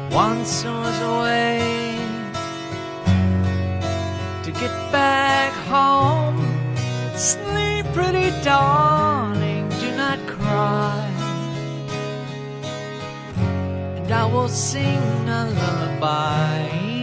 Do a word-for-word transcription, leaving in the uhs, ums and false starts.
One soars away to get back home. Sleep, pretty darling, do not cry, and I will sing a lullaby.